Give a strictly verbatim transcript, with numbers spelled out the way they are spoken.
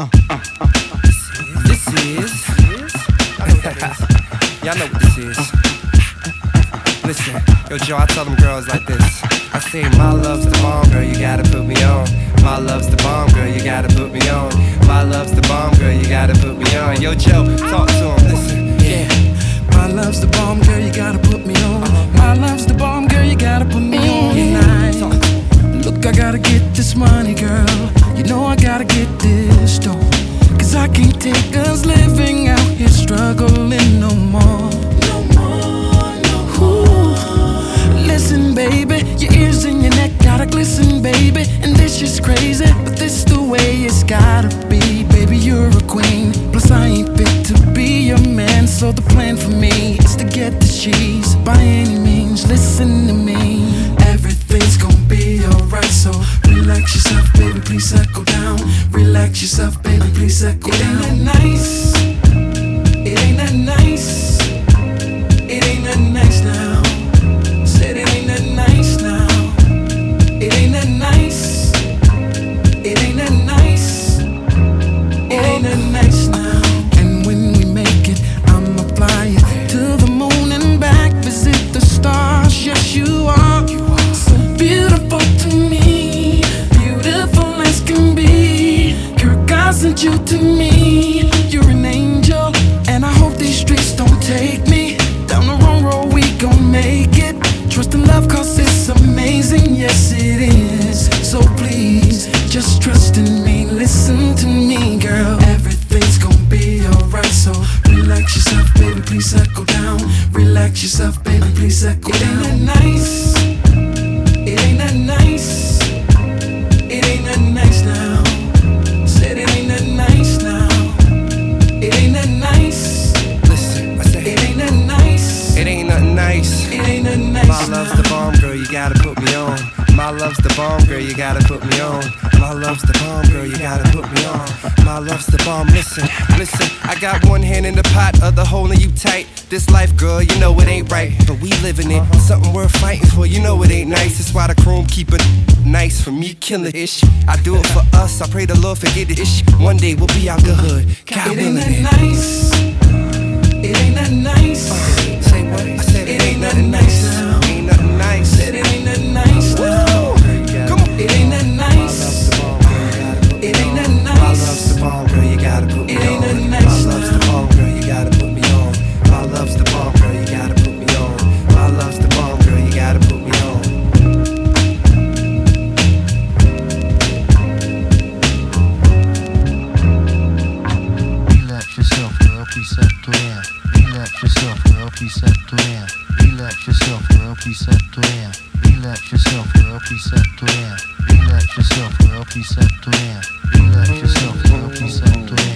Uh, uh, uh, uh. This is. I know what that is. Y'all know what this is. Listen, yo, Joe, I tell them girls like this. I say, my love's the bomb, girl, you gotta put me on. My love's the bomb, girl, you gotta put me on. My love's the bomb, girl, you gotta put me on. Yo, Joe, talk to him, listen. Yeah. My love's the bomb, girl, you gotta put me on. My love's the bomb, girl, you gotta put me on tonight. Look, I gotta get this money, girl. You know I gotta get this dough. Cause I can't take us living out here struggling no more. No more, no more. Listen, baby, your ears and your neck gotta glisten, baby. And this is crazy, but this the way it's gotta be. Baby, you're a queen, plus I ain't fit to be your man. So the plan for me is to get the cheese by any means. Listen to me, everything's gonna be alright. So relax yourself, baby, please settle down. Relax yourself, baby, please settle down. It ain't that nice. It ain't that nice. It ain't that nice now. Said it ain't that nice now. It ain't that nice. It ain't that nice. It ain't that nice now. And when we make it, I'ma fly you to the moon and back. Visit the stars, yes you are. You are so beautiful to me, beautiful as can be. Girl, God sent you to me. You're an angel, and I hope these streets don't take me down the wrong road. We gon' make it. Trust and love, cause it's amazing. Yes, it is. So please, just trust in me. Listen to me, girl. Everything's gonna be alright. So relax yourself, baby, please settle down. Relax yourself, baby, please settle down. It ain't that nice. It ain't that nice. It ain't that nice now. Said it ain't that nice now. It ain't that nice. Listen, I say, It ain't that nice. it ain't nothing nice. It ain't that nice. My love's the bomb, girl, you gotta put me on. My love's the bomb, girl, you gotta put me on. My love's the bomb, girl, you gotta put me on. My love's the bomb, listen, listen. I got one hand in the pot, other holding you tight. This life, girl, you know it ain't right, but we living it. Something worth fighting for, you know it ain't nice. That's why the chrome keep it nice for me, killing ish. I do it for us, I pray the Lord forget the ish. One day we'll be out the hood, God It ain't willing that it. nice. It ain't that nice. Say what? I said It ain't that nice now. Ain't nothing nice. Said it ain't that nice now. Come on. It ain't that nice. It ain't that My nice. love's the bomb, girl, you gotta put me It ain't that on. nice My love's the now. bomb, girl, you gotta put me on. My love's the bomb, girl, you gotta put me on. My love's the bomb, girl, you gotta put me on. Relax yourself, girl, please settle down. Relax yourself, girl, please settle down. Relax yourself, girl, please settle down. Relax yourself, girl, please settle down. Relax yourself, girl, please settle down. Relax yourself, girl, please settle down.